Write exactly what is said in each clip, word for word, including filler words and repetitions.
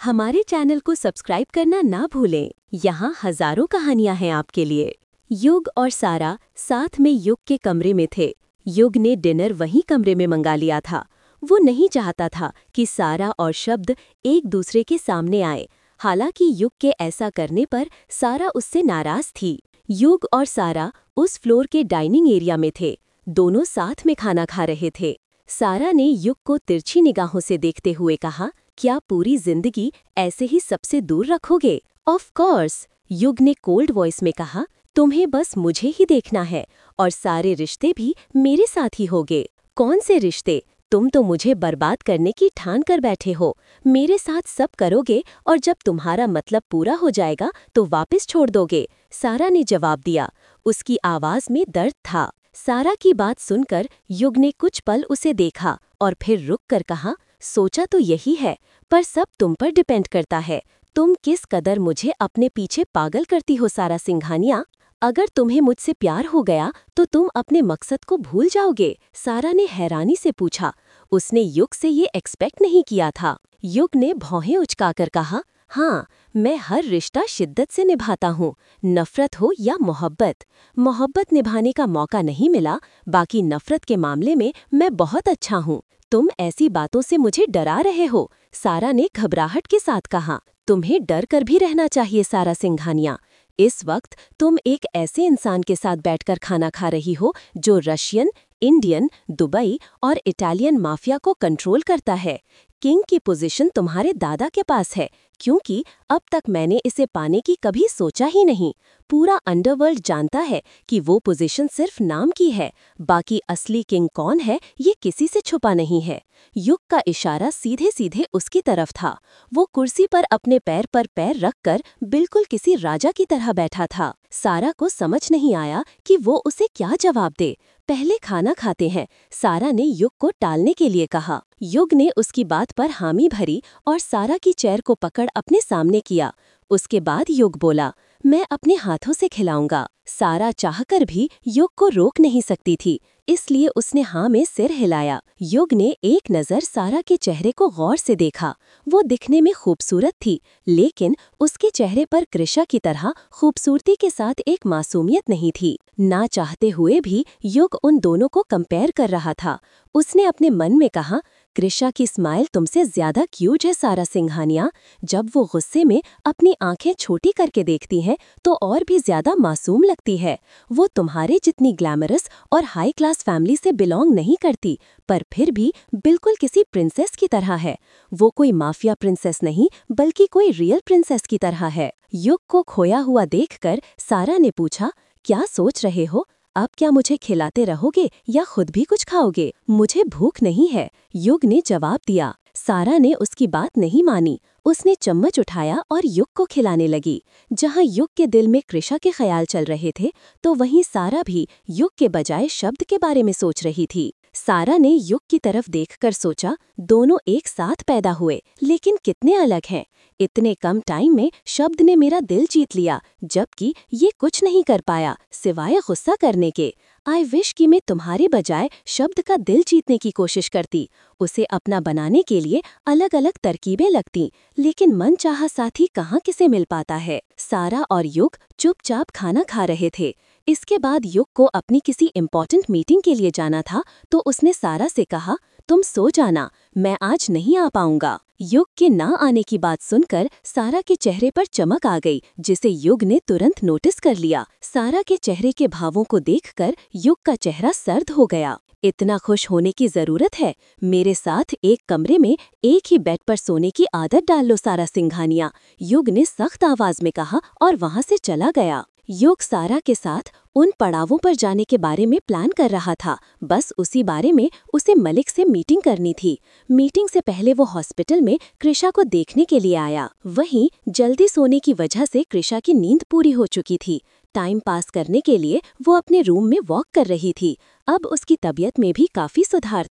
हमारे चैनल को सब्सक्राइब करना ना भूलें। यहाँ हजारों कहानियां हैं आपके लिए। युग और सारा साथ में युग के कमरे में थे। युग ने डिनर वहीं कमरे में मंगा लिया था। वो नहीं चाहता था कि सारा और शब्द एक दूसरे के सामने आए। हालांकि युग के ऐसा करने पर सारा उससे नाराज थी। युग और सारा उस फ्लोर के डाइनिंग एरिया में थे। दोनों साथ में खाना खा रहे थे। सारा ने युग को तिरछी निगाहों से देखते हुए कहा, क्या पूरी जिंदगी ऐसे ही सबसे दूर रखोगे? ऑफ कोर्स, युग ने कोल्ड वॉइस में कहा, तुम्हें बस मुझे ही देखना है और सारे रिश्ते भी मेरे साथ ही होंगे। कौन से रिश्ते? तुम तो मुझे बर्बाद करने की ठान कर बैठे हो। मेरे साथ सब करोगे और जब तुम्हारा मतलब पूरा हो जाएगा तो वापस छोड़ दोगे। सारा ने जवाब दिया। उसकी आवाज में दर्द था। सारा की बात सुनकर युग ने कुछ पल उसे देखा और फिर रुक कर कहा, सोचा तो यही है, पर सब तुम पर डिपेंड करता है। तुम किस कदर मुझे अपने पीछे पागल करती हो सारा सिंघानिया। अगर तुम्हें मुझसे प्यार हो गया तो तुम अपने मकसद को भूल जाओगे? सारा ने हैरानी से पूछा। उसने युग से ये एक्सपेक्ट नहीं किया था। युग ने भौहें उचकाकर कहा, हाँ, मैं हर रिश्ता शिद्दत से निभाता हूँ, नफरत हो या मोहब्बत। मोहब्बत निभाने का मौका नहीं मिला, बाकी नफरत के मामले में मैं बहुत अच्छा हूँ। तुम ऐसी बातों से मुझे डरा रहे हो, सारा ने घबराहट के साथ कहा। तुम्हें डर कर भी रहना चाहिए सारा सिंघानिया। इस वक्त तुम एक ऐसे इंसान के साथ बैठकर खाना खा रही हो जो रशियन, इंडियन, दुबई और इटालियन माफिया को कंट्रोल करता है। किंग की पोजीशन तुम्हारे दादा के पास है, क्योंकि अब तक मैंने इसे पाने की कभी सोचा ही नहीं। पूरा अंडरवर्ल्ड जानता है कि वो पोजीशन सिर्फ नाम की है, बाकी असली किंग कौन है ये किसी से छुपा नहीं है। युग का इशारा सीधे सीधे उसकी तरफ था। वो कुर्सी पर अपने पैर पर पैर रखकर बिल्कुल किसी राजा की तरह बैठा था। सारा को समझ नहीं आया कि वो उसे क्या जवाब दे। पहले खाना खाते हैं, सारा ने युग को टालने के लिए कहा। युग ने उसकी बात पर हामी भरी और सारा की चेयर को पकड़ अपने सामने किया। उसके बाद युग बोला, मैं अपने हाथों से खिलाऊंगा। सारा चाहकर भी युग को रोक नहीं सकती थी, इसलिए उसने हाँ में सिर हिलाया। युग ने एक नज़र सारा के चेहरे को गौर से देखा। वो दिखने में खूबसूरत थी, लेकिन उसके चेहरे पर कृषा की तरह खूबसूरती के साथ एक मासूमियत नहीं थी। ना चाहते हुए भी युग उन दोनों को कंपेयर कर रहा था। उसने अपने मन में कहा, कृषा की स्माइल तुमसे ज्यादा क्यूट है सारा सिंघानिया। जब वो गुस्से में अपनी आंखें छोटी करके देखती हैं तो और भी ज्यादा मासूम लगती है। वो तुम्हारे जितनी ग्लैमरस और हाई क्लास फैमिली से बिलोंग नहीं करती, पर फिर भी बिल्कुल किसी प्रिंसेस की तरह है। वो कोई माफिया प्रिंसेस नहीं, बल्कि कोई रियल प्रिंसेस की तरह है। युग को खोया हुआ देखकर सारा ने पूछा, क्या सोच रहे हो? अब क्या मुझे खिलाते रहोगे या खुद भी कुछ खाओगे? मुझे भूख नहीं है, युग ने जवाब दिया। सारा ने उसकी बात नहीं मानी। उसने चम्मच उठाया और युग को खिलाने लगी। जहां युग के दिल में कृषा के ख्याल चल रहे थे, तो वहीं सारा भी युग के बजाय शब्द के बारे में सोच रही थी। सारा ने युग की तरफ देखकर सोचा, दोनों एक साथ पैदा हुए, लेकिन कितने अलग हैं। इतने कम टाइम में शब्द ने मेरा दिल जीत लिया, जबकि ये कुछ नहीं कर पाया सिवाय गुस्सा करने के। आई विश कि मैं तुम्हारे बजाय शब्द का दिल जीतने की कोशिश करती। उसे अपना बनाने के लिए अलग अलग तरकीबें लगती, लेकिन मनचाहा साथी कहाँ किसे मिल पाता है। सारा और युग चुपचाप खाना खा रहे थे। इसके बाद युग को अपनी किसी इम्पोर्टेंट मीटिंग के लिए जाना था, तो उसने सारा से कहा, तुम सो जाना, मैं आज नहीं आ पाऊंगा। युग के ना आने की बात सुनकर सारा के चेहरे पर चमक आ गई, जिसे युग ने तुरंत नोटिस कर लिया। सारा के चेहरे के भावों को देखकर युग का चेहरा सर्द हो गया। इतना खुश होने की जरूरत है? मेरे साथ एक कमरे में एक ही बेड पर सोने की आदत डाल लो सारा सिंघानिया, युग ने सख्त आवाज में कहा और वहां से चला गया। युग सारा के साथ उन पड़ावों पर जाने के बारे में प्लान कर रहा था। बस उसी बारे में उसे मलिक से मीटिंग करनी थी। मीटिंग से पहले वो हॉस्पिटल में कृषा को देखने के लिए आया। वहीं जल्दी सोने की वजह से कृषा की नींद पूरी हो चुकी थी। टाइम पास करने के लिए वो अपने रूम में वॉक कर रही थी। अब उसकी तबीयत में भी काफी सुधार था।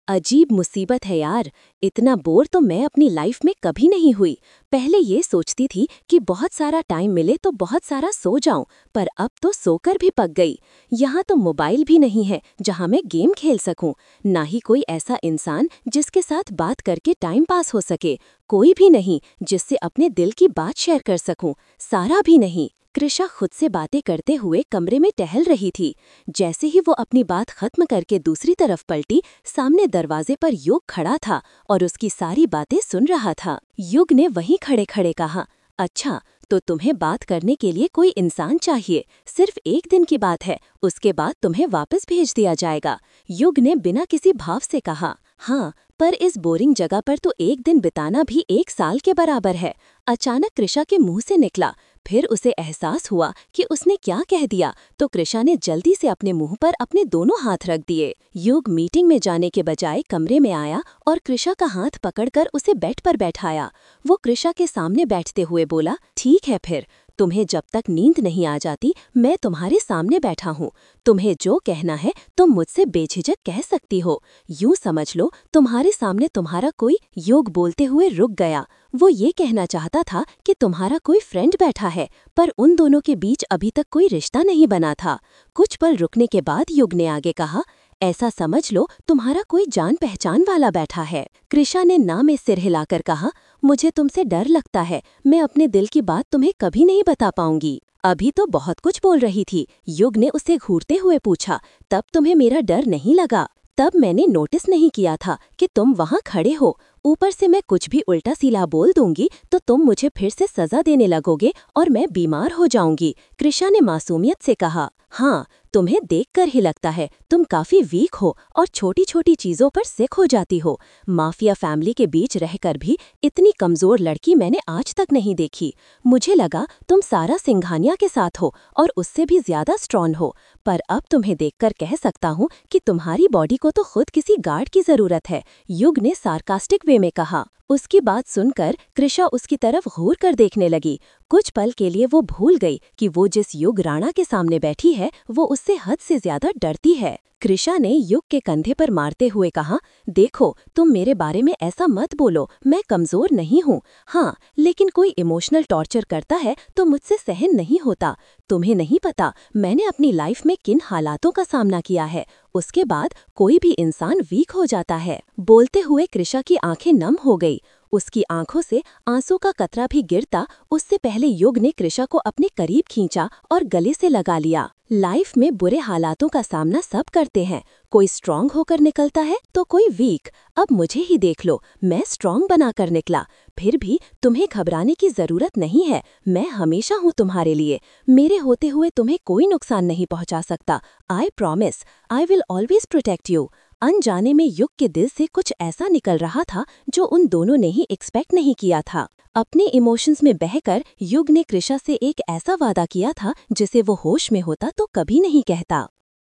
अजीब मुसीबत है यार। इतना बोर तो मैं अपनी लाइफ में कभी नहीं हुई। पहले ये सोचती थी कि बहुत सारा टाइम मिले तो बहुत सारा सो जाऊं, पर अब तो सोकर भी पक गई। यहाँ तो मोबाइल भी नहीं है जहाँ मैं गेम खेल सकूं, ना ही कोई ऐसा इंसान जिसके साथ बात करके टाइम पास हो सके। कोई भी नहीं जिससे अपने दिल की बात शेयर कर सकूं, सारा भी नहीं। कृषा खुद से बातें करते हुए कमरे में टहल रही थी। जैसे ही वो अपनी बात खत्म करके दूसरी तरफ पलटी, सामने दरवाजे पर युग खड़ा था और उसकी सारी बातें सुन रहा था। युग ने वहीं खड़े खड़े कहा, अच्छा तो तुम्हें बात करने के लिए कोई इंसान चाहिए। सिर्फ एक दिन की बात है, उसके बाद तुम्हें वापस भेज दिया जाएगा। युग ने बिना किसी भाव से कहा, हाँ पर इस बोरिंग जगह पर तो एक दिन बिताना भी एक साल के बराबर है। अचानक कृषा के मुंह से निकला। फिर उसे एहसास हुआ कि उसने क्या कह दिया, तो कृषा ने जल्दी से अपने मुंह पर अपने दोनों हाथ रख दिए। युग मीटिंग में जाने के बजाय कमरे में आया और कृषा का हाथ पकड़कर उसे बेड पर बैठाया। वो कृषा के सामने बैठते हुए बोला, ठीक है फिर, तुम्हें जब तक नींद नहीं आ जाती मैं तुम्हारे सामने बैठा हूँ। तुम्हें जो कहना है तुम मुझसे बेझिझक कह सकती हो। यूं समझ लो तुम्हारे सामने तुम्हारा कोई। युग बोलते हुए रुक गया। वो ये कहना चाहता था कि तुम्हारा कोई फ्रेंड बैठा है, पर उन दोनों के बीच अभी तक कोई रिश्ता नहीं बना था। कुछ पल रुकने के बाद युग ने आगे कहा, ऐसा समझ लो तुम्हारा कोई जान पहचान वाला बैठा है। कृषा ने ना में सिर हिलाकर कहा, मुझे तुमसे डर लगता है, मैं अपने दिल की बात तुम्हें कभी नहीं बता पाऊंगी। अभी तो बहुत कुछ बोल रही थी। युग ने उसे घूरते हुए पूछा, तब तुम्हें मेरा डर नहीं लगा? तब मैंने नोटिस नहीं किया था कि तुम वहाँ खड़े हो। ऊपर से मैं कुछ भी उल्टा सीधा बोल दूंगी तो तुम मुझे फिर से सजा देने लगोगे और मैं बीमार हो जाऊंगी। कृषा ने मासूमियत से कहा, हाँ तुम्हें देखकर ही लगता है तुम काफी वीक हो और छोटी छोटी चीजों पर सिक हो जाती हो। माफिया फैमिली के बीच रहकर भी इतनी कमजोर लड़की मैंने आज तक नहीं देखी। मुझे लगा तुम सारा सिंघानिया के साथ हो और उससे भी ज्यादा स्ट्रॉन्ग हो, पर अब तुम्हें देखकर कह सकता हूँ कि तुम्हारी बॉडी को तो खुद किसी गार्ड की जरूरत है। युग ने सार्कास्टिक वे में कहा। उसकी बात सुनकर कृषा उसकी तरफ घूर कर देखने लगी। कुछ पल के लिए वो भूल गई कि वो जिस युग राणा के सामने बैठी है वो उससे हद से ज्यादा डरती है। कृषा ने युग के कंधे पर मारते हुए कहा, देखो तुम मेरे बारे में ऐसा मत बोलो, मैं कमजोर नहीं हूँ। हाँ लेकिन कोई इमोशनल टॉर्चर करता है तो मुझसे सहन नहीं होता। तुम्हें नहीं पता मैंने अपनी लाइफ में किन हालातों का सामना किया है। उसके बाद कोई भी इंसान वीक हो जाता है। बोलते हुए कृषा की आंखें नम हो गई। उसकी आंखों से आंसू का कतरा भी गिरता उससे पहले युग ने कृषा को अपने करीब खींचा और गले से लगा लिया। लाइफ में बुरे हालातों का सामना सब करते हैं, कोई स्ट्रांग होकर निकलता है तो कोई वीक। अब मुझे ही देख लो, मैं स्ट्रांग बनाकर निकला। फिर भी तुम्हें घबराने की जरूरत नहीं है, मैं हमेशा हूँ तुम्हारे लिए। मेरे होते हुए तुम्हें कोई नुकसान नहीं पहुँचा सकता। I promise, I will always protect you. अनजाने में युग के दिल से कुछ ऐसा निकल रहा था जो उन दोनों ने ही एक्सपेक्ट नहीं किया था। अपने इमोशंस में बहकर युग ने कृषा से एक ऐसा वादा किया था जिसे वो होश में होता तो कभी नहीं कहता।